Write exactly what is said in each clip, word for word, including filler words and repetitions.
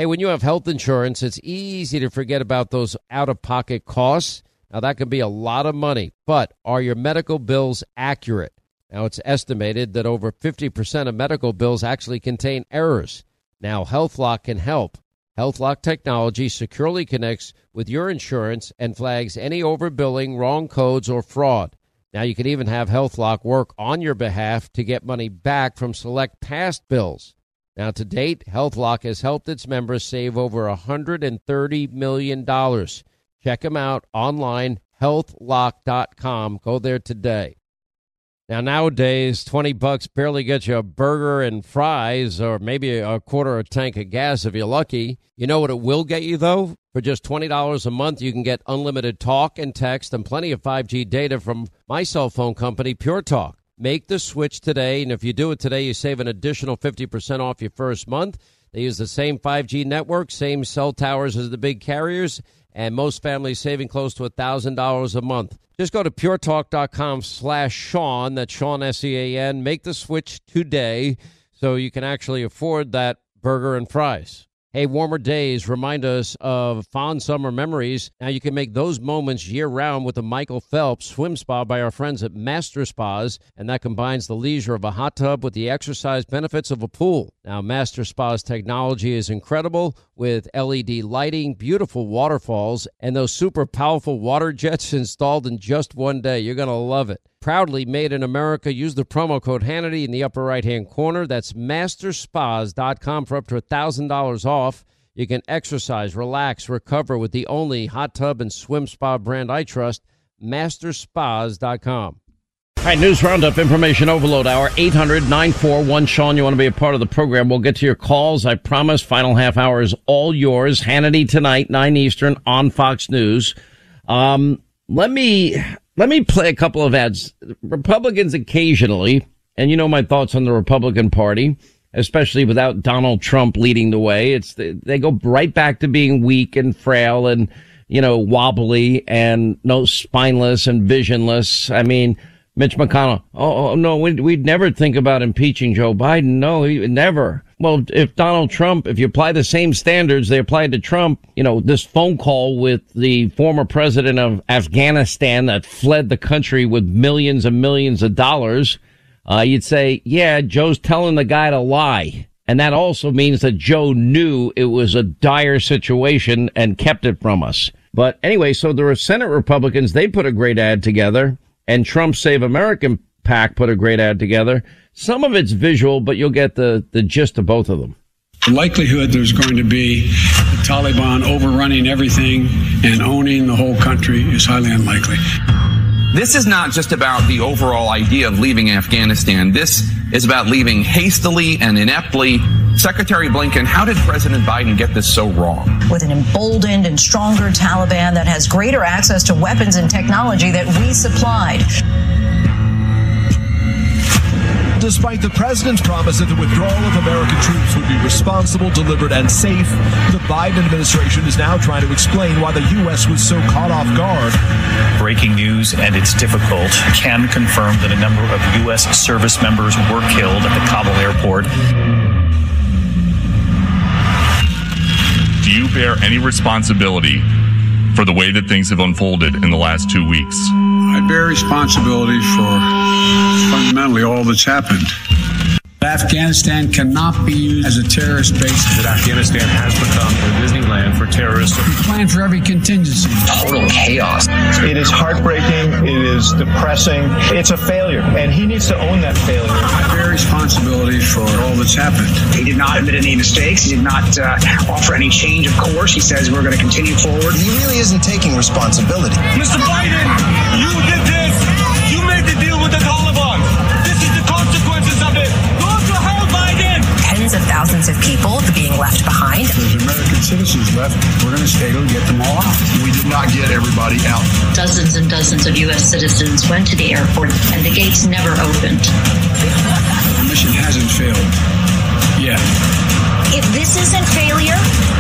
Hey, when you have health insurance, it's easy to forget about those out-of-pocket costs. Now, that can be a lot of money, but are your medical bills accurate? Now, it's estimated that over fifty percent of medical bills actually contain errors. Now, HealthLock can help. HealthLock technology securely connects with your insurance and flags any overbilling, wrong codes, or fraud. Now, you can even have HealthLock work on your behalf to get money back from select past bills. Now, to date, HealthLock has helped its members save over one hundred thirty million dollars. Check them out online, health lock dot com. Go there today. Now, nowadays, twenty bucks barely gets you a burger and fries or maybe a quarter of a tank of gas if you're lucky. You know what it will get you, though? For just twenty dollars a month, you can get unlimited talk and text and plenty of five G data from my cell phone company, Pure Talk. Make the switch today, and if you do it today, you save an additional fifty percent off your first month. They use the same five G network, same cell towers as the big carriers, and most families saving close to one thousand dollars a month. Just go to puretalk.com slash Sean, that's Sean, S E A N. Make the switch today so you can actually afford that burger and fries. Hey, warmer days remind us of fond summer memories. Now you can make those moments year-round with the Michael Phelps Swim Spa by our friends at Master Spas, and that combines the leisure of a hot tub with the exercise benefits of a pool. Now, Master Spa's technology is incredible with L E D lighting, beautiful waterfalls, and those super powerful water jets installed in just one day. You're going to love it. Proudly made in America. Use the promo code Hannity in the upper right-hand corner. That's master spas dot com for up to one thousand dollars off. You can exercise, relax, recover with the only hot tub and swim spa brand I trust, master spas dot com. All right, News Roundup, Information Overload Hour, eight hundred nine four one Sean. You want to be a part of the program. We'll get to your calls. I promise final half hour is all yours. Hannity tonight, nine Eastern on Fox News. Um, let me... Let me play a couple of ads. Republicans occasionally, and you know my thoughts on the Republican Party, especially without Donald Trump leading the way. It's they go right back to being weak and frail and, you know, wobbly and no spineless and visionless. I mean, Mitch McConnell, oh, oh no, we'd, we'd never think about impeaching Joe Biden. No, he, never. Well, if Donald Trump, if you apply the same standards they applied to Trump, you know, this phone call with the former president of Afghanistan that fled the country with millions and millions of dollars, uh, you'd say, yeah, Joe's telling the guy to lie. And that also means that Joe knew it was a dire situation and kept it from us. But anyway, so there were Senate Republicans. They put a great ad together, and Trump Save American PAC put a great ad together. Some of it's visual, but you'll get the, the gist of both of them. The likelihood there's going to be the Taliban overrunning everything and owning the whole country is highly unlikely. This is not just about the overall idea of leaving Afghanistan. This is about leaving hastily and ineptly. Secretary Blinken, how did President Biden get this so wrong? With an emboldened and stronger Taliban that has greater access to weapons and technology that we supplied. Despite the president's promise that the withdrawal of American troops would be responsible, deliberate, and safe, the Biden administration is now trying to explain why the U S was so caught off guard. Breaking news, and it's difficult, can confirm that a number of U S service members were killed at the Kabul airport. Do you bear any responsibility for the way that things have unfolded in the last two weeks? I bear responsibility for fundamentally all that's happened. Afghanistan cannot be used as a terrorist base. That Afghanistan has become a Disneyland for terrorists. We plan for every contingency. Total chaos. It is heartbreaking. It is depressing. It's a failure, and he needs to own that failure. I bear responsibility for all that's happened. He did not admit any mistakes. He did not uh, offer any change of course. He says we're going to continue forward. He really isn't taking responsibility. Mister Biden, you did this. You made the deal with the Taliban. This is the consequences of it. Tens of thousands of people being left behind. There's American citizens left. We're going to stay to get them all out. We did not get everybody out. Dozens and dozens of U S citizens went to the airport, and the gates never opened. The mission hasn't failed yet. If this isn't failure,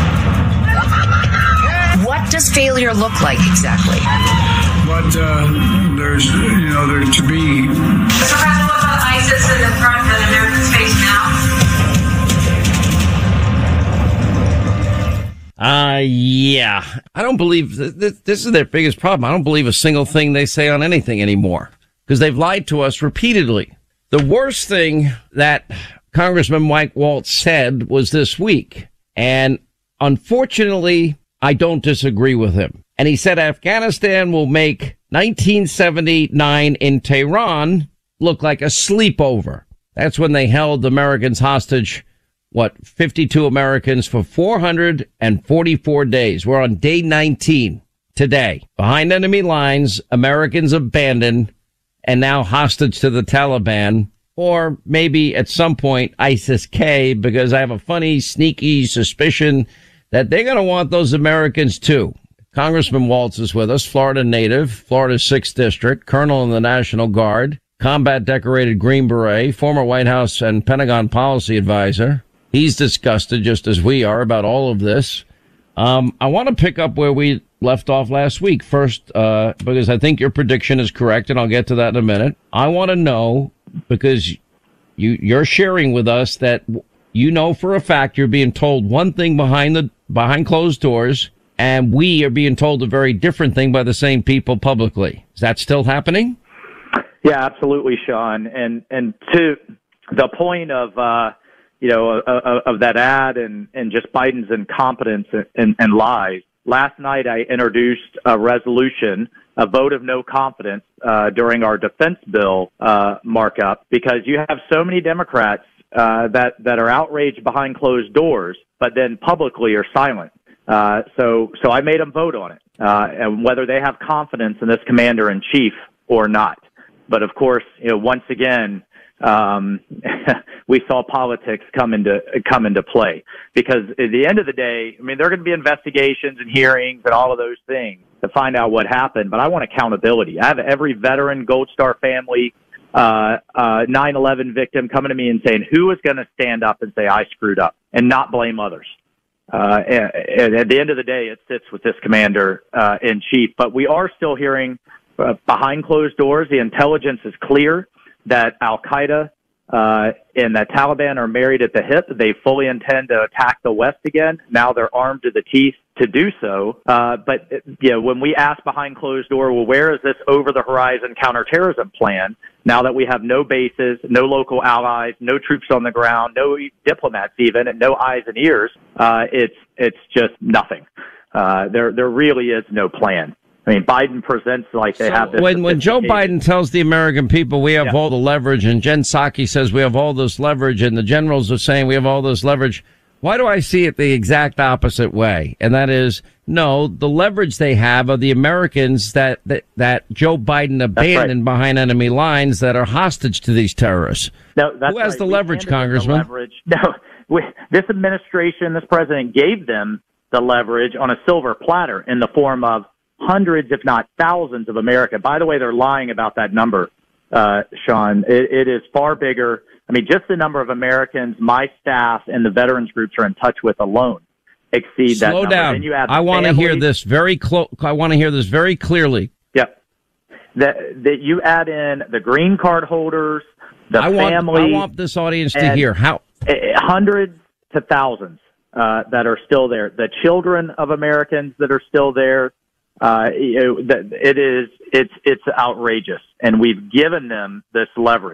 what does failure look like exactly? But uh, there's, you know, there to be. Mister President, what about ISIS and the threat that Americans face now? Uh, yeah. I don't believe th- th- this is their biggest problem. I don't believe a single thing they say on anything anymore because they've lied to us repeatedly. The worst thing that Congressman Mike Waltz said was this week, and unfortunately, I don't disagree with him. And he said Afghanistan will make nineteen seventy-nine in Tehran look like a sleepover. That's when they held Americans hostage, what, fifty-two Americans for four hundred forty-four days. We're on day nineteen today. Behind enemy lines, Americans abandoned and now hostage to the Taliban, or maybe at some point ISIS-K, because I have a funny, sneaky suspicion that they're going to want those Americans too. Congressman Waltz is with us, Florida native, Florida's sixth District, Colonel in the National Guard, combat decorated Green Beret, former White House and Pentagon policy advisor. He's disgusted, just as we are, about all of this. Um, I want to pick up where we left off last week. First, uh, because I think your prediction is correct, and I'll get to that in a minute. I want to know, because you, you're sharing with us that you know for a fact you're being told one thing behind the behind closed doors, and we are being told a very different thing by the same people publicly. Is that still happening? Yeah, absolutely, Sean. And and to the point of uh, you know of, of that ad and, and just Biden's incompetence and, and, and lies. Last night, I introduced a resolution, a vote of no confidence uh, during our defense bill uh, markup, because you have so many Democrats uh, that that are outraged behind closed doors, but then publicly are silent. Uh, so, so I made them vote on it, uh, and whether they have confidence in this commander in chief or not. But of course, you know, once again, um, we saw politics come into come into play, because at the end of the day, I mean, there are going to be investigations and hearings and all of those things to find out what happened. But I want accountability. I have every veteran, Gold Star family, uh, uh, nine eleven victim coming to me and saying, who is going to stand up and say I screwed up and not blame others? Uh, and, and at the end of the day, it sits with this commander uh, in chief. But we are still hearing uh, behind closed doors. The intelligence is clear that Al-Qaeda uh, and the Taliban are married at the hip. They fully intend to attack the West again. Now they're armed to the teeth to do so. Uh, but, you know, when we ask behind closed door, well, where is this over-the-horizon counterterrorism plan? Now that we have no bases, no local allies, no troops on the ground, no diplomats even, and no eyes and ears, uh, it's it's just nothing. Uh, there there really is no plan. I mean, Biden presents like they so have this. When when Joe Biden tells the American people we have yeah. all the leverage, and Jen Psaki says we have all this leverage, and the generals are saying we have all this leverage, why do I see it the exact opposite way? And that is, no, the leverage they have are the Americans that, that, that Joe Biden abandoned right. behind enemy lines that are hostage to these terrorists. No, that's Who has right. the we leverage, Congressman? The leverage. No, we, this administration, this president gave them the leverage on a silver platter in the form of hundreds, if not thousands of America. By the way, they're lying about that number, uh, Sean. It, it is far bigger. I mean, just the number of Americans my staff and the veterans groups are in touch with alone exceed Slow that number. down. Then you add I want to hear families. this very close. I want to hear this very clearly. Yep. That that you add in the green card holders, the I want, family. I want this audience to hear how hundreds to thousands uh, that are still there. The children of Americans that are still there. Uh, it is it's it's outrageous, and we've given them this leverage.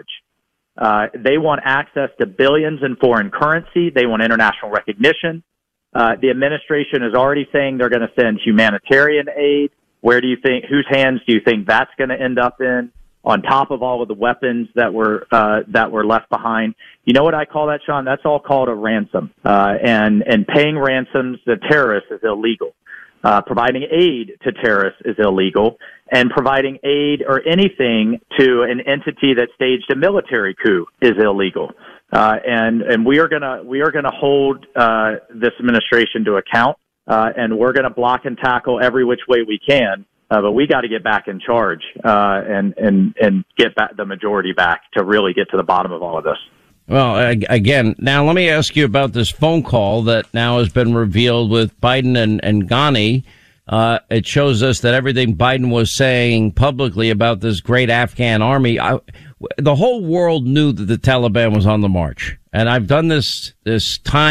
Uh, they want access to billions in foreign currency. They want international recognition. Uh, the administration is already saying they're going to send humanitarian aid. Where do you think, whose hands do you think that's going to end up in, on top of all of the weapons that were, uh, that were left behind? You know what I call that, Sean? That's all called a ransom. Uh, and, and paying ransoms to terrorists is illegal. Uh, providing aid to terrorists is illegal, and providing aid or anything to an entity that staged a military coup is illegal. Uh, and, and we are gonna, we are gonna hold, uh, this administration to account, uh, and we're gonna block and tackle every which way we can. Uh, but we got to get back in charge, uh, and, and, and get back the majority back to really get to the bottom of all of this. Well, again, now let me ask you about this phone call that now has been revealed with Biden and, and Ghani. Uh, it shows us that everything Biden was saying publicly about this great Afghan army, I, the whole world knew that the Taliban was on the march. And I've done this, this time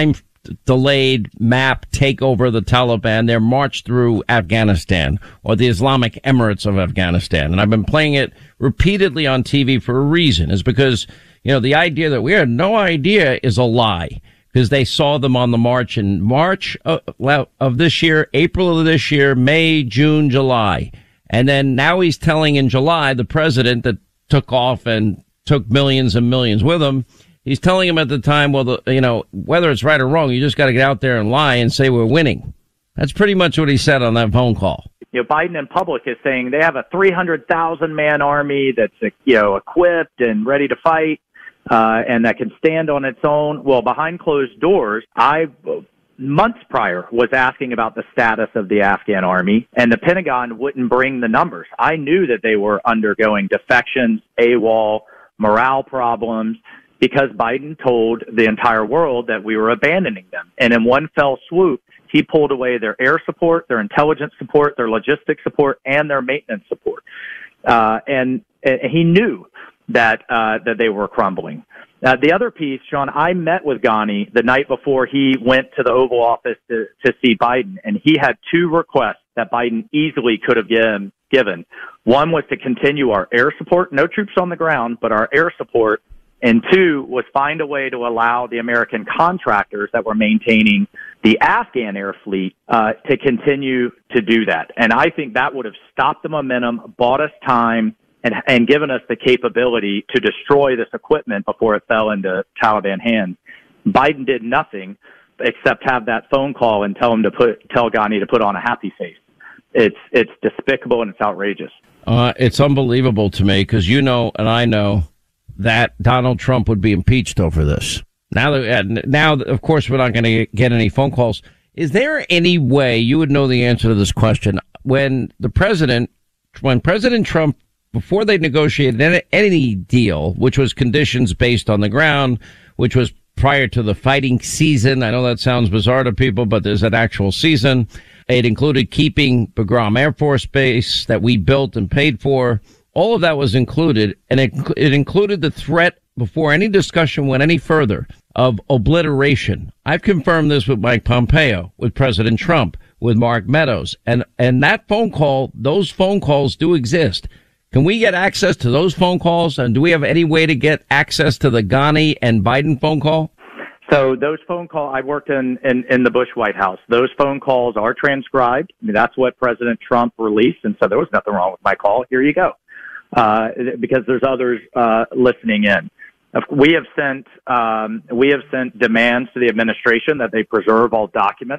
delayed map takeover of the Taliban, their march through Afghanistan or the Islamic Emirates of Afghanistan. And I've been playing it repeatedly on T V for a reason. Is because, you know, the idea that we had no idea is a lie, because they saw them on the march in March of, of this year, April of this year, May, June, July. And then now he's telling in July, the president that took off and took millions and millions with him, he's telling him at the time, well, the, you know, whether it's right or wrong, you just got to get out there and lie and say we're winning. That's pretty much what he said on that phone call. You know, Biden in public is saying they have a three hundred thousand man army that's, you know, equipped and ready to fight, uh, and that can stand on its own. Well, behind closed doors, I, months prior, was asking about the status of the Afghan army, and the Pentagon wouldn't bring the numbers. I knew that they were undergoing defections, AWOL, morale problems, because Biden told the entire world that we were abandoning them. And in one fell swoop, he pulled away their air support, their intelligence support, their logistics support, and their maintenance support. Uh, and, and he knew that uh, that they were crumbling. Uh, the other piece, Sean, I met with Ghani the night before he went to the Oval Office to, to see Biden, and he had two requests that Biden easily could have given. given. One was to continue our air support, no troops on the ground, but our air support. And two was find a way to allow the American contractors that were maintaining the Afghan air fleet uh, to continue to do that. And I think that would have stopped the momentum, bought us time, and, and given us the capability to destroy this equipment before it fell into Taliban hands. Biden did nothing except have that phone call and tell him to put tell Ghani to put on a happy face. It's it's despicable and it's outrageous. Uh, it's unbelievable to me because you know and I know that Donald Trump would be impeached over this. Now, that, now of course, we're not going to get any phone calls. Is there any way you would know the answer to this question when the president, when President Trump, before they negotiated any, any deal, which was conditions based on the ground, which was prior to the fighting season? I know that sounds bizarre to people, but there's an actual season. It included keeping Bagram Air Force Base that we built and paid for. All of that was included, and it, it included the threat, before any discussion went any further, of obliteration. I've confirmed this with Mike Pompeo, with President Trump, with Mark Meadows, and, and that phone call, those phone calls do exist. Can we get access to those phone calls, and do we have any way to get access to the Ghani and Biden phone call? So those phone calls, I worked in, in, in the Bush White House. Those phone calls are transcribed. I mean, that's what President Trump released, and so there was nothing wrong with my call. Here you go. Uh, because there's others uh, listening in. We have sent um, we have sent demands to the administration that they preserve all documents.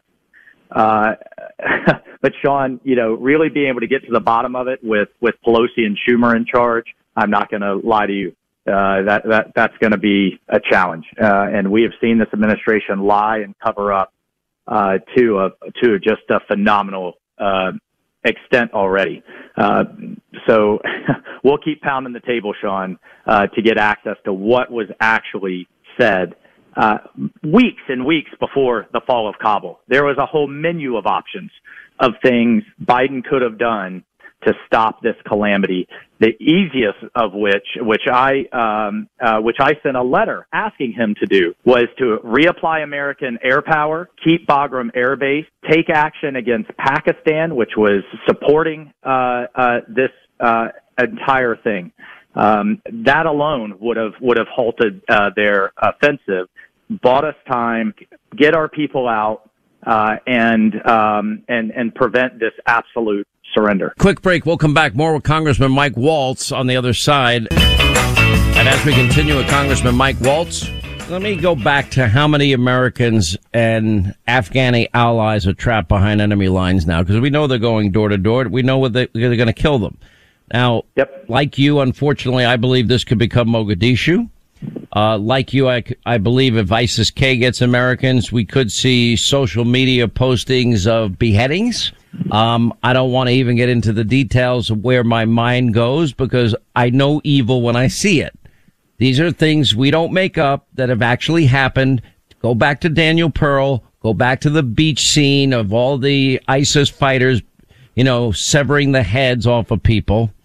Uh, but Sean, you know, really being able to get to the bottom of it with, with Pelosi and Schumer in charge, I'm not going to lie to you. Uh, that that that's going to be a challenge, uh, and we have seen this administration lie and cover up uh, to a to just a phenomenal uh, extent already. Uh, so we'll keep pounding the table, Sean, uh, to get access to what was actually said uh, weeks and weeks before the fall of Kabul. There was a whole menu of options of things Biden could have done to stop this calamity. The easiest of which, which I, um, uh, which I sent a letter asking him to do, was to reapply American air power, keep Bagram Air Base, take action against Pakistan, which was supporting uh, uh, this uh, entire thing. Um, that alone would have would have halted uh, their offensive, bought us time, get our people out, uh, and um, and and prevent this absolute surrender. Quick break. We'll come back more with Congressman Mike Waltz on the other side. And as we continue with Congressman Mike Waltz, let me go back to how many Americans and Afghani allies are trapped behind enemy lines now, because we know they're going door to door. We know what they, they're going to kill them. Now, yep. Like you, unfortunately, I believe this could become Mogadishu. Uh, like you, I, I believe if ISIS-K gets Americans, we could see social media postings of beheadings. Um, I don't want to even get into the details of where my mind goes because I know evil when I see it. These are things we don't make up that have actually happened. Go back to Daniel Pearl. Go back to the beach scene of all the ISIS fighters, you know, severing the heads off of people.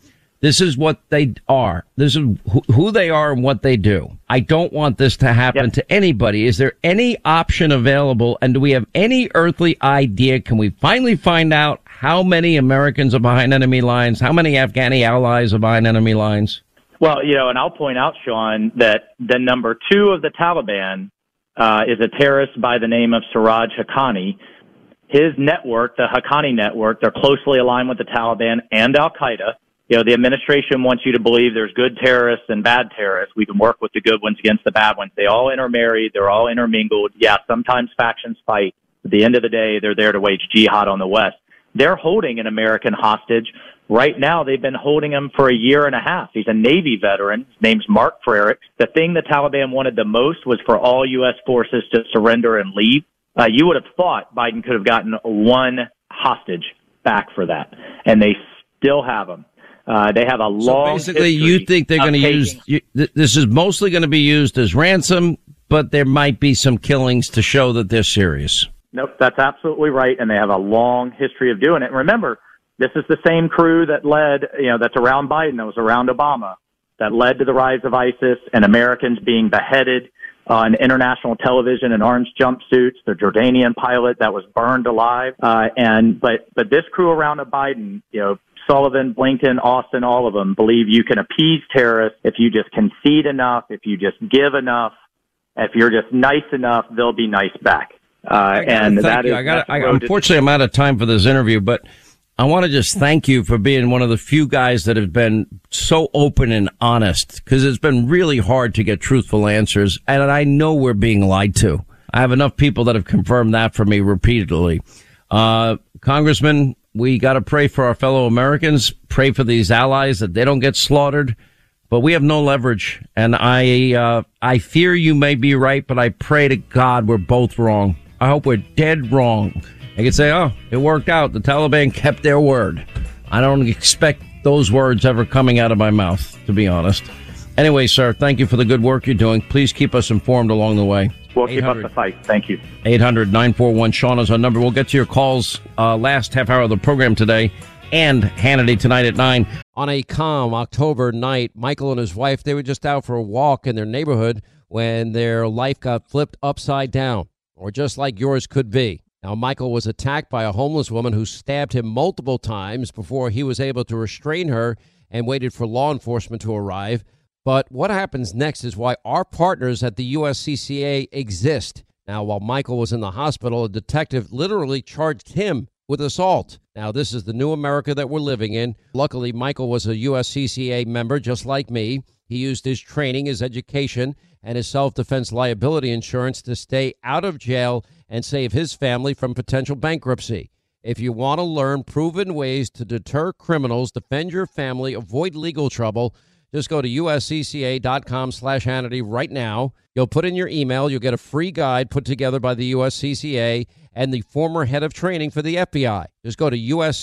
This is what they are. This is who they are and what they do. I don't want this to happen yep. to anybody. Is there any option available? And do we have any earthly idea? Can we finally find out how many Americans are behind enemy lines? How many Afghani allies are behind enemy lines? Well, you know, and I'll point out, Sean, that the number two of the Taliban uh, is a terrorist by the name of Siraj Haqqani. His network, the Haqqani network, they're closely aligned with the Taliban and Al-Qaeda. You know, the administration wants you to believe there's good terrorists and bad terrorists. We can work with the good ones against the bad ones. They all intermarried. They're all intermingled. Yeah, sometimes factions fight. At the end of the day, they're there to wage jihad on the West. They're holding an American hostage. Right now, they've been holding him for a year and a half. He's a Navy veteran. His name's Mark Frerichs. The thing the Taliban wanted the most was for all U S forces to surrender and leave. Uh, you would have thought Biden could have gotten one hostage back for that, and they still have him. Uh, they have a long. So basically, you think they're going to use you, th- this is mostly going to be used as ransom, but there might be some killings to show that they're serious. Nope, that's absolutely right, and they have a long history of doing it. And remember, this is the same crew that led, you know, that's around Biden, that was around Obama, that led to the rise of ISIS and Americans being beheaded on international television in orange jumpsuits. The Jordanian pilot that was burned alive, uh, and but but this crew around a Biden, you know. Sullivan, Blinken, Austin, all of them believe you can appease terrorists if you just concede enough, if you just give enough, if you're just nice enough, they'll be nice back. Uh, and that you. is, I gotta, I, unfortunately, I'm out of time for this interview, but I want to just thank you for being one of the few guys that have been so open and honest, because it's been really hard to get truthful answers, and I know we're being lied to. I have enough people that have confirmed that for me repeatedly. Uh, Congressman, we got to pray for our fellow Americans, pray for these allies that they don't get slaughtered, but we have no leverage. And I, uh, I fear you may be right, but I pray to God we're both wrong. I hope we're dead wrong. I could say, oh, it worked out. The Taliban kept their word. I don't expect those words ever coming out of my mouth, to be honest. Anyway, sir, thank you for the good work you're doing. Please keep us informed along the way. We'll keep up the fight. Thank you. eight hundred nine four one Sean is our number. We'll get to your calls uh, last half hour of the program today, and Hannity tonight at nine. On a calm October night, Michael and his wife, they were just out for a walk in their neighborhood when their life got flipped upside down, or just like yours could be. Now, Michael was attacked by a homeless woman who stabbed him multiple times before he was able to restrain her and waited for law enforcement to arrive. But what happens next is why our partners at the U S C C A exist. Now, while Michael was in the hospital, a detective literally charged him with assault. Now, this is the new America that we're living in. Luckily, Michael was a U S C C A member just like me. He used his training, his education, and his self-defense liability insurance to stay out of jail and save his family from potential bankruptcy. If you want to learn proven ways to deter criminals, defend your family, avoid legal trouble, just go to uscca.com slash Hannity right now. You'll put in your email. You'll get a free guide put together by the U S C C A and the former head of training for the F B I. Just go to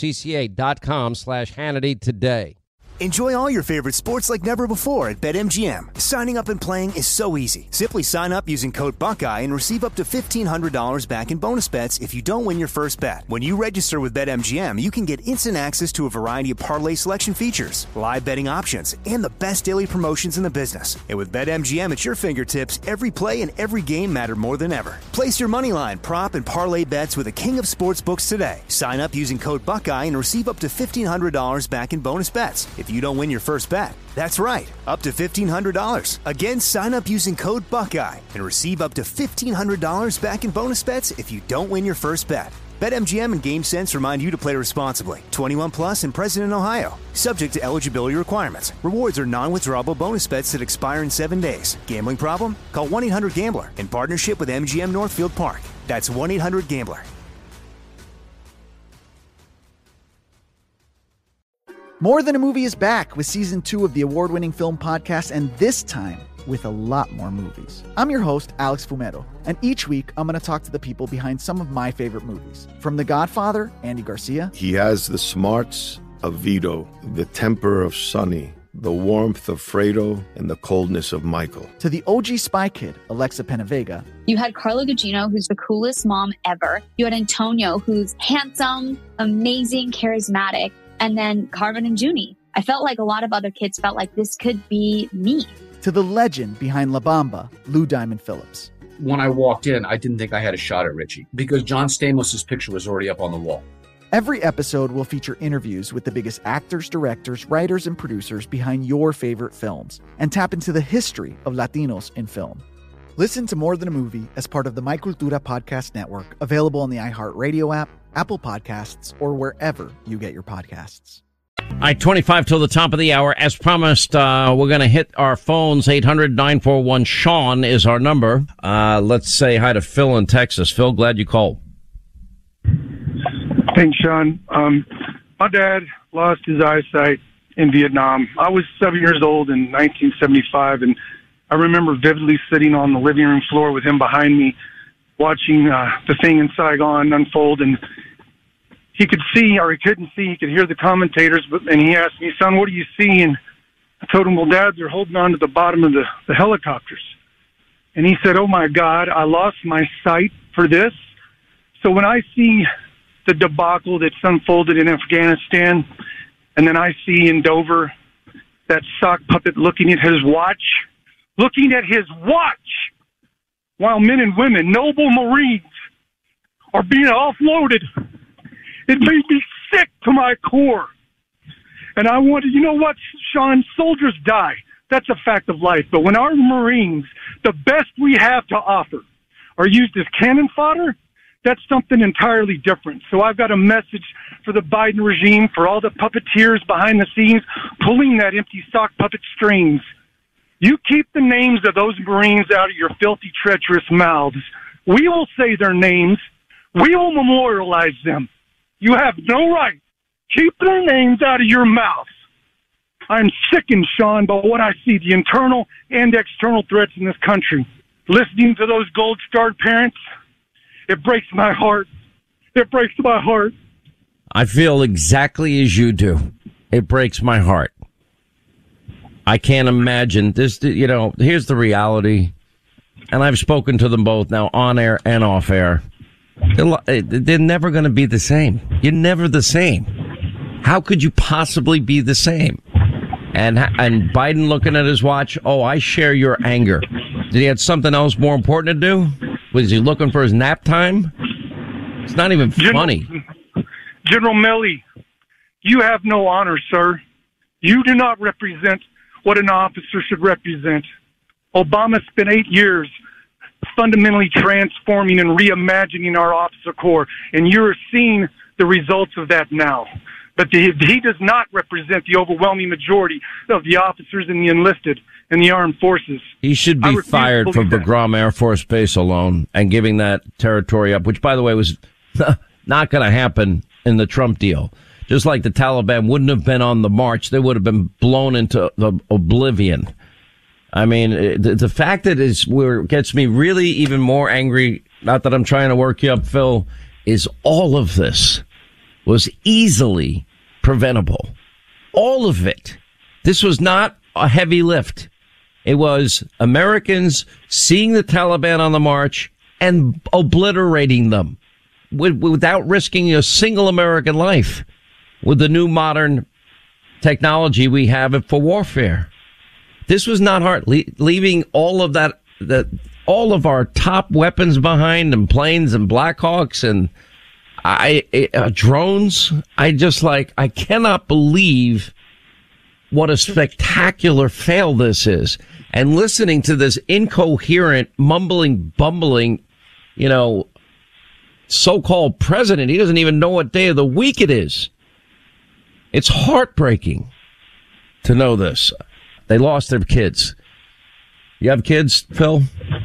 uscca.com slash Hannity today. Enjoy all your favorite sports like never before at BetMGM. Signing up and playing is so easy. Simply sign up using code Buckeye and receive up to fifteen hundred dollars back in bonus bets if you don't win your first bet. When you register with BetMGM, you can get instant access to a variety of parlay selection features, live betting options, and the best daily promotions in the business. And with BetMGM at your fingertips, every play and every game matter more than ever. Place your moneyline, prop, and parlay bets with the king of sportsbooks today. Sign up using code Buckeye and receive up to fifteen hundred dollars back in bonus bets if you don't win your first bet. That's right, up to fifteen hundred dollars. Again, sign up using code Buckeye and receive up to fifteen hundred dollars back in bonus bets if you don't win your first bet. BetMGM and GameSense remind you to play responsibly. twenty-one plus and present in Ohio. Subject to eligibility requirements. Rewards are non-withdrawable bonus bets that expire in seven days. Gambling problem? Call one eight hundred gambler in partnership with M G M Northfield Park. That's one eight hundred gambler. More Than a Movie is back with season two of the award-winning film podcast, and this time with a lot more movies. I'm your host, Alex Fumero, and each week I'm going to talk to the people behind some of my favorite movies. From The Godfather, Andy Garcia. He has the smarts of Vito, the temper of Sonny, the warmth of Fredo, and the coldness of Michael. To the O G Spy Kid, Alexa Penavega. You had Carla Gugino, who's the coolest mom ever. You had Antonio, who's handsome, amazing, charismatic. And then Carmen and Junie. I felt like a lot of other kids felt like this could be me. To the legend behind La Bamba, Lou Diamond Phillips. When I walked in, I didn't think I had a shot at Richie because John Stamos' picture was already up on the wall. Every episode will feature interviews with the biggest actors, directors, writers, and producers behind your favorite films and tap into the history of Latinos in film. Listen to More Than a Movie as part of the My Cultura Podcast Network, available on the iHeartRadio app, Apple Podcasts, or wherever you get your podcasts. All right, twenty-five till the top of the hour. As promised, uh, we're going to hit our phones. eight hundred nine four one Sean is our number. Uh, let's say hi to Phil in Texas. Phil, glad you called. Thanks, Sean. Um, my dad lost his eyesight in Vietnam. I was seven years old in nineteen seventy-five, and I remember vividly sitting on the living room floor with him behind me, watching uh, the thing in Saigon unfold, and he could see, or he couldn't see, he could hear the commentators, but, and he asked me, son, what do you see? And I told him, well, Dad, they're holding on to the bottom of the, the helicopters. And he said, oh, my God, I lost my sight for this. So when I see the debacle that's unfolded in Afghanistan, and then I see in Dover that sock puppet looking at his watch, looking at his watch, while men and women, noble Marines, are being offloaded, it made me sick to my core. And I wanted, you know what, Sean, soldiers die. That's a fact of life. But when our Marines, the best we have to offer, are used as cannon fodder, that's something entirely different. So I've got a message for the Biden regime, for all the puppeteers behind the scenes, pulling that empty sock puppet strings. You keep the names of those Marines out of your filthy, treacherous mouths. We will say their names. We will memorialize them. You have no right. Keep their names out of your mouth. I'm sickened, Sean, by what I see, the internal and external threats in this country. Listening to those gold-starred parents, it breaks my heart. It breaks my heart. I feel exactly as you do. It breaks my heart. I can't imagine this. You know, here's the reality. And I've spoken to them both now on air and off air. They're, they're never going to be the same. You're never the same. How could you possibly be the same? And and Biden looking at his watch, oh, I share your anger. Did he have something else more important to do? Was he looking for his nap time? It's not even funny. General, General Milley, you have no honor, sir. You do not represent what an officer should represent. Obama spent eight years fundamentally transforming and reimagining our officer corps, and you're seeing the results of that now. But the, he does not represent the overwhelming majority of the officers in the enlisted and the armed forces. He should be fired from Bagram Air Force Base alone and giving that territory up, which, by the way, was not going to happen in the Trump deal. Just like the Taliban wouldn't have been on the march, they would have been blown into the oblivion. I mean, the, the fact that is where gets me really even more angry, not that I'm trying to work you up, Phil, is all of this was easily preventable. All of it. This was not a heavy lift. It was Americans seeing the Taliban on the march and obliterating them with, without risking a single American life with the new modern technology we have for warfare. This was not hard. Le- leaving all of that, that, all of our top weapons behind, and planes and Blackhawks and I, uh, drones. I just like, I cannot believe what a spectacular fail this is. And listening to this incoherent, mumbling, bumbling, you know, so-called president, he doesn't even know what day of the week it is. It's heartbreaking to know this. They lost their kids. You have kids, Phil?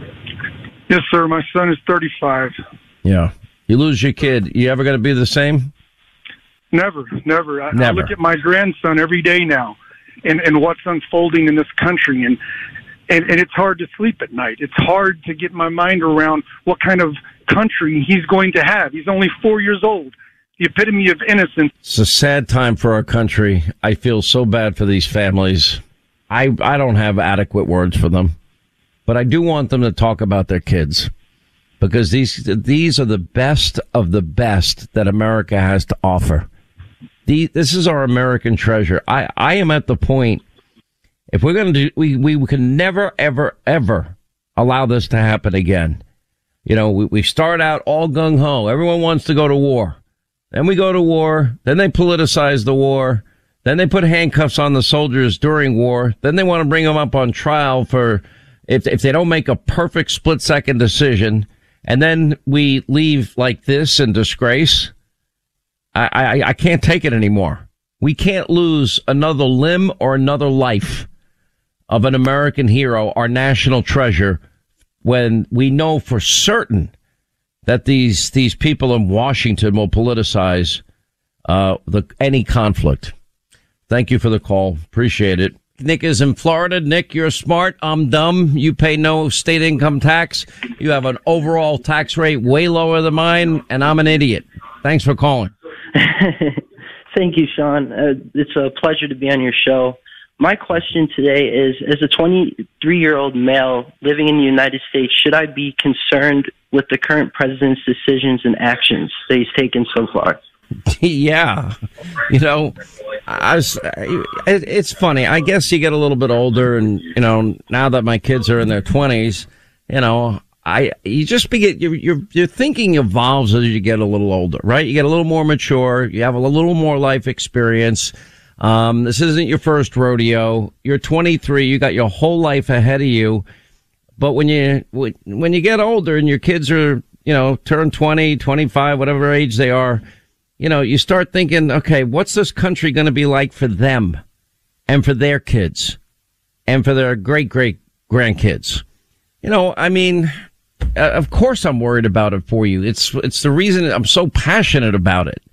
Yes, sir. My son is thirty-five. Yeah. You lose your kid, you ever going to be the same? Never, never. I, never. I look at my grandson every day now and, and what's unfolding in this country, and, and, and it's hard to sleep at night. It's hard to get my mind around what kind of country he's going to have. He's only four years old. The epitome of innocence. It's a sad time for our country. I feel so bad for these families. I, I don't have adequate words for them, but I do want them to talk about their kids, because these these are the best of the best that America has to offer. The, this is our American treasure. I, I am at the point, if we're going to do, we, we can never, ever, ever allow this to happen again. You know, we, we start out all gung-ho. Everyone wants to go to war. Then we go to war. Then they politicize the war. Then they put handcuffs on the soldiers during war. Then they want to bring them up on trial for if if they don't make a perfect split-second decision. And then we leave like this in disgrace. I, I, I can't take it anymore. We can't lose another limb or another life of an American hero, our national treasure, when we know for certain that these these people in Washington will politicize uh, the any conflict. Thank you for the call. Appreciate it. Nick is in Florida. Nick, you're smart. I'm dumb. You pay no state income tax. You have an overall tax rate way lower than mine, and I'm an idiot. Thanks for calling. Thank you, Sean. Uh, it's a pleasure to be on your show. My question today is, as a twenty-three-year-old male living in the United States, should I be concerned with the current president's decisions and actions that he's taken so far? Yeah. You know, I was, it, it's funny. I guess you get a little bit older, and, you know, now that my kids are in their twenties, you know, I, you just begin, your, your, your thinking evolves as you get a little older, right? You get a little more mature. You have a little more life experience. Um, this isn't your first rodeo. You're twenty-three. You got your whole life ahead of you. But when you, when you get older and your kids are, you know, turn twenty, twenty-five, whatever age they are, you know, you start thinking, okay, what's this country going to be like for them and for their kids and for their great, great grandkids? You know, I mean, uh, of course I'm worried about it for you. It's, it's the reason I'm so passionate about it.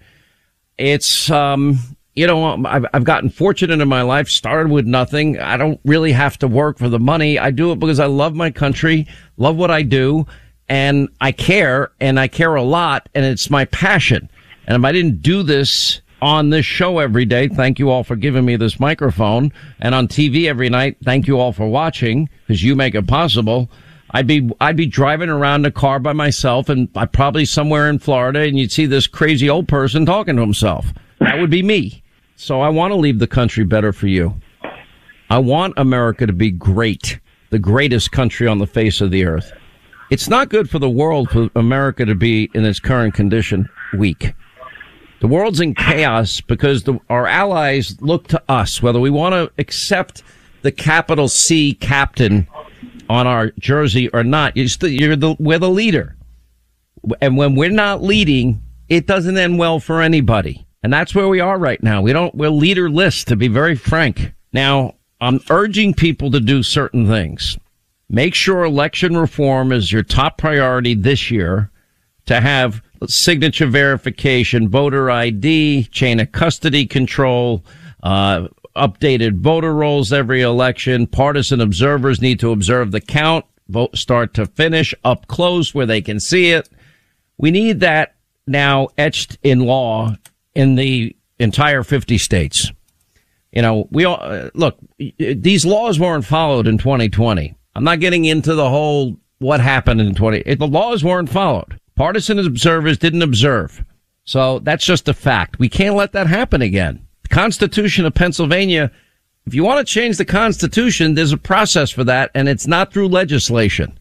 It's, um, you know, I've, I've gotten fortunate in my life, started with nothing. I don't really have to work for the money. I do it because I love my country, love what I do, and I care, and I care a lot, and it's my passion. And if I didn't do this on this show every day, thank you all for giving me this microphone, and on T V every night, thank you all for watching, because you make it possible. I'd be, I'd be driving around a car by myself, and I probably somewhere in Florida, and you'd see this crazy old person talking to himself. That would be me. So I want to leave the country better for you. I want America to be great, the greatest country on the face of the earth. It's not good for the world for America to be in its current condition weak. The world's in chaos because the, our allies look to us, whether we want to accept the capital C captain on our jersey or not. You're, still, you're the, we're the leader. And when we're not leading, it doesn't end well for anybody. And that's where we are right now. We don't, we're leaderless, to be very frank. Now, I'm urging people to do certain things. Make sure election reform is your top priority this year, to have signature verification, voter I D, chain of custody control, uh, updated voter rolls every election. Partisan observers need to observe the count, vote start to finish, up close where they can see it. We need that now etched in law in the entire fifty states. You know, we all, uh, look, these laws weren't followed in twenty twenty. I'm not getting into the whole what happened in twenty. The laws weren't followed. Partisan observers didn't observe. So that's just a fact. We can't let that happen again. The Constitution of Pennsylvania, if you want to change the Constitution, there's a process for that, and it's not through legislation.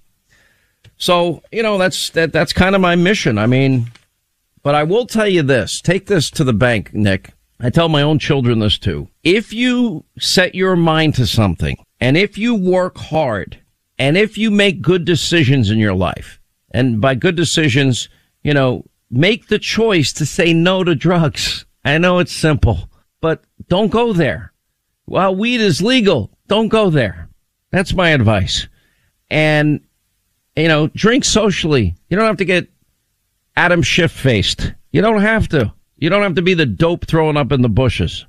So, you know, that's that that's kind of my mission. I mean, but I will tell you this. Take this to the bank, Nick. I tell my own children this too. If you set your mind to something, and if you work hard, and if you make good decisions in your life, and by good decisions, you know, make the choice to say no to drugs. I know it's simple, but don't go there. While weed is legal, don't go there. That's my advice. And, you know, drink socially. You don't have to get Adam Schiff faced. You don't have to. You don't have to be the dope throwing up in the bushes.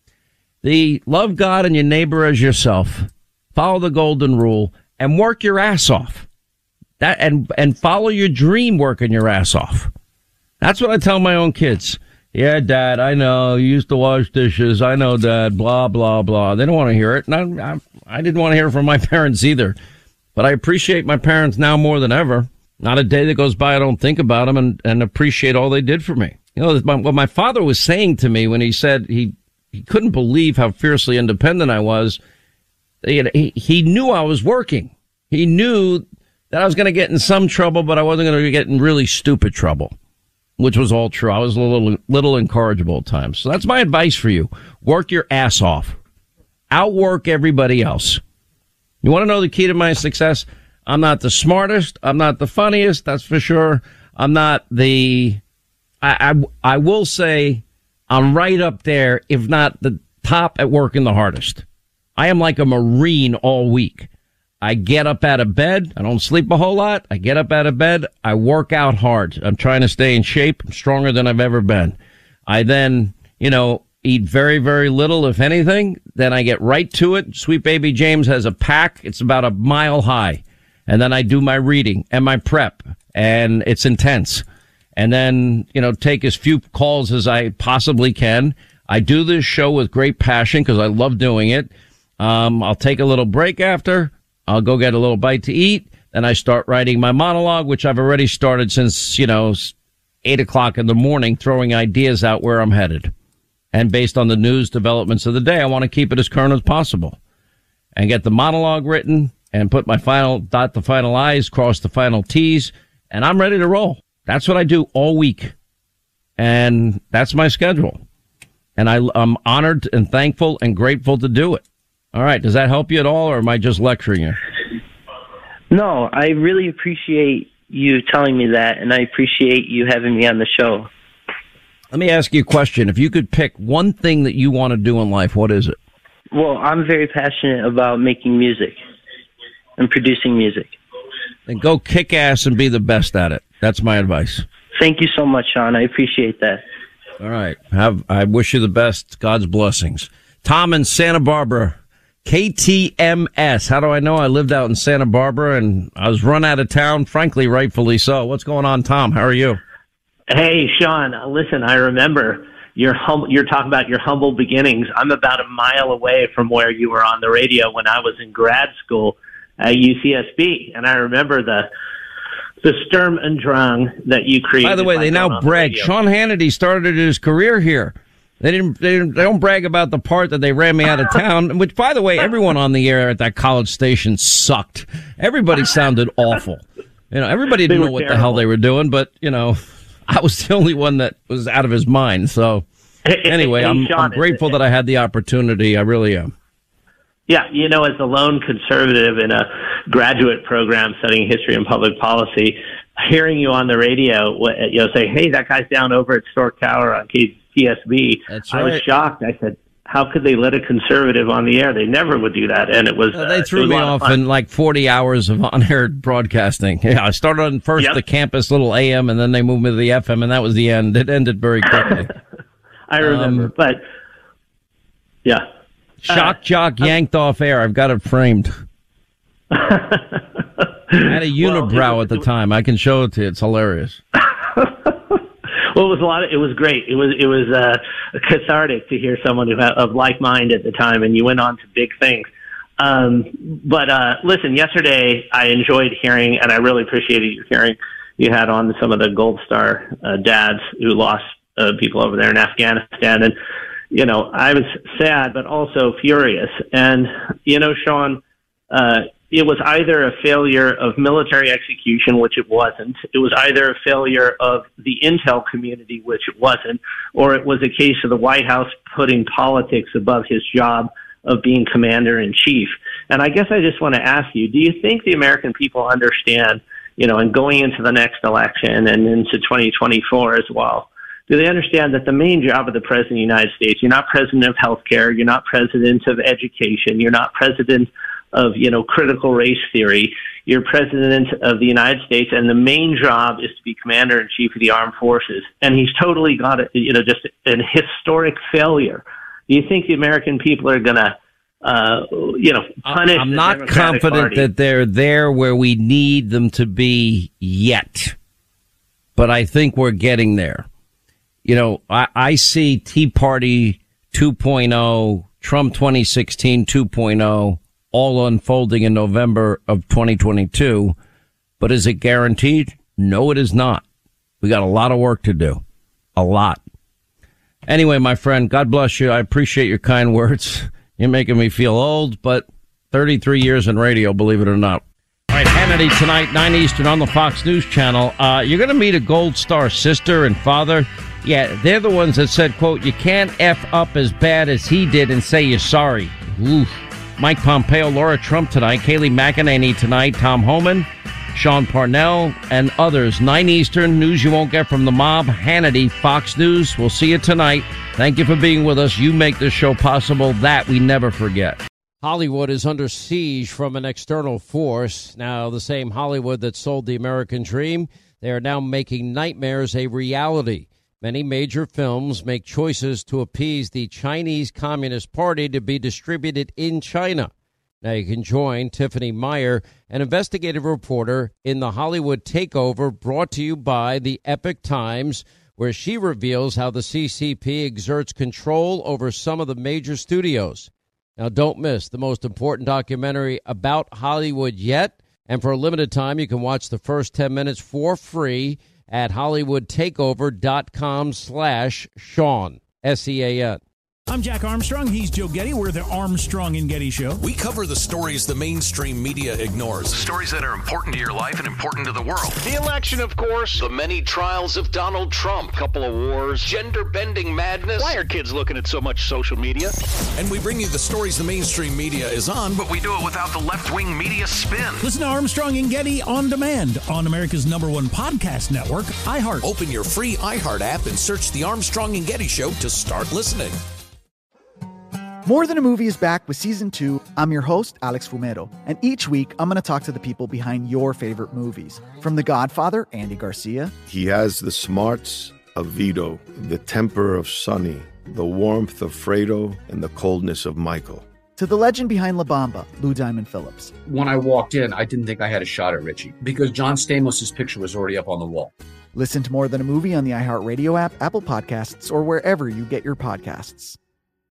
The love God and your neighbor as yourself. Follow the golden rule and work your ass off. That and and follow your dream, working your ass off. That's what I tell my own kids. Yeah, Dad, I know. You used to wash dishes. I know, Dad. Blah, blah, blah. They don't want to hear it. And I, I, I didn't want to hear it from my parents either. But I appreciate my parents now more than ever. Not a day that goes by I don't think about them and, and appreciate all they did for me. You know, my, what my father was saying to me when he said he, he couldn't believe how fiercely independent I was, he, he knew I was working. He knew that I was going to get in some trouble, but I wasn't going to get in really stupid trouble, which was all true. I was a little, little incorrigible at times. So that's my advice for you. Work your ass off. Outwork everybody else. You want to know the key to my success? I'm not the smartest. I'm not the funniest. That's for sure. I'm not the, I, I, I will say I'm right up there, if not the top at working the hardest. I am like a Marine all week. I get up out of bed. I don't sleep a whole lot. I get up out of bed. I work out hard. I'm trying to stay in shape. I'm stronger than I've ever been. I then, you know, eat very, very little, if anything. Then I get right to it. Sweet Baby James has a pack. It's about a mile high. And then I do my reading and my prep. And it's intense. And then, you know, take as few calls as I possibly can. I do this show with great passion because I love doing it. Um, I'll take a little break after. I'll go get a little bite to eat. Then I start writing my monologue, which I've already started since, you know, eight o'clock in the morning, throwing ideas out where I'm headed. And based on the news developments of the day, I want to keep it as current as possible and get the monologue written and put my final, dot the final I's, cross the final T's, and I'm ready to roll. That's what I do all week. And that's my schedule. And I, I'm honored and thankful and grateful to do it. All right. Does that help you at all, or am I just lecturing you? No, I really appreciate you telling me that, and I appreciate you having me on the show. Let me ask you a question. If you could pick one thing that you want to do in life, what is it? Well, I'm very passionate about making music and producing music. Then go kick ass and be the best at it. That's my advice. Thank you so much, Sean. I appreciate that. All right. Have I wish you the best. God's blessings. Tom in Santa Barbara. K T M S. How do I know? I lived out in Santa Barbara and I was run out of town, frankly, rightfully so. What's going on, Tom? How are you? Hey, Sean, listen, I remember your hum- you're talking about your humble beginnings. I'm about a mile away from where you were on the radio when I was in grad school at U C S B. And I remember the the Sturm und Drang that you created. By the way, they now brag. The Sean Hannity started his career here. They didn't, they didn't, they don't brag about the part that they ran me out of town, which, by the way, everyone on the air at that college station sucked. Everybody sounded awful. You know, everybody didn't know what terrible. the hell they were doing, but, you know, I was the only one that was out of his mind. So anyway, hey, I'm, Sean, I'm grateful that I had the opportunity. I really am. Yeah, you know, as a lone conservative in a graduate program studying history and public policy, hearing you on the radio, you know, say, hey, that guy's down over at Stork Tower on K T S B. That's right. I was shocked. I said, how could they let a conservative on the air? They never would do that. And it was, uh, they threw uh, me off in like forty hours of on-air broadcasting. Yeah, I started on first yep. the campus little A M, and then they moved me to the F M, and that was the end. It ended very quickly. I remember, um, but yeah. Shock uh, jock yanked off air. I've got it framed. I had a unibrow well, at the time. I can show it to you. It's hilarious. Well, it was a lot. Of, it was great. It was it was uh, cathartic to hear someone who had, of like mind at the time, and you went on to big things. Um, but uh, listen, yesterday I enjoyed hearing, and I really appreciated you hearing you had on some of the Gold Star uh, dads who lost uh, people over there in Afghanistan, and you know I was sad, but also furious. And you know, Sean. Uh, It was either a failure of military execution, which it wasn't. It was either a failure of the intel community, which it wasn't, or it was a case of the White House putting politics above his job of being commander-in-chief. And I guess I just want to ask you, do you think the American people understand, you know, and going into the next election and into twenty twenty-four as well, do they understand that the main job of the President of the United States, you're not president of healthcare, you're not president of education, you're not president of, you know, critical race theory. You're president of the United States, and the main job is to be commander-in-chief of the armed forces. And he's totally got a, you know, just an historic failure. Do you think the American people are going to, uh, you know, punish I'm the not Democratic confident Party? that they're there where we need them to be yet. But I think we're getting there. You know, I, I see Tea Party two point oh, Trump twenty sixteen two point oh, all unfolding in November of twenty twenty-two. But is it guaranteed? No, it is not. We got a lot of work to do. A lot. Anyway, my friend, God bless you. I appreciate your kind words. You're making me feel old, but thirty-three years in radio, believe it or not. All right, Hannity tonight, nine Eastern on the Fox News Channel. Uh, you're going to meet a Gold Star sister and father. Yeah, they're the ones that said, quote, you can't F up as bad as he did and say you're sorry. Oof. Mike Pompeo, Laura Trump tonight, Kayleigh McEnany tonight, Tom Homan, Sean Parnell, and others. nine Eastern, news you won't get from the mob. Hannity, Fox News. We'll see you tonight. Thank you for being with us. You make this show possible. That we never forget. Hollywood is under siege from an external force. Now, the same Hollywood that sold the American dream, they are now making nightmares a reality. Many major films make choices to appease the Chinese Communist Party to be distributed in China. Now you can join Tiffany Meyer, an investigative reporter in the Hollywood Takeover, brought to you by the Epoch Times, where she reveals how the C C P exerts control over some of the major studios. Now, don't miss the most important documentary about Hollywood yet. And for a limited time, you can watch the first ten minutes for free at hollywoodtakeover.com slash Sean, S E A N. I'm Jack Armstrong. He's Joe Getty. We're the Armstrong and Getty Show. We cover the stories the mainstream media ignores. The stories that are important to your life and important to the world. The election, of course. The many trials of Donald Trump. Couple of wars. Gender-bending madness. Why are kids looking at so much social media? And we bring you the stories the mainstream media is on, but we do it without the left-wing media spin. Listen to Armstrong and Getty on demand on America's number one podcast network, iHeart. Open your free iHeart app and search The Armstrong and Getty Show to start listening. More Than a Movie is back with season two. I'm your host, Alex Fumero, and each week I'm going to talk to the people behind your favorite movies. From The Godfather, Andy Garcia. He has the smarts of Vito, the temper of Sonny, the warmth of Fredo, and the coldness of Michael. To the legend behind La Bamba, Lou Diamond Phillips. When I walked in, I didn't think I had a shot at Richie because John Stamos' picture was already up on the wall. Listen to More Than a Movie on the iHeartRadio app, Apple Podcasts, or wherever you get your podcasts.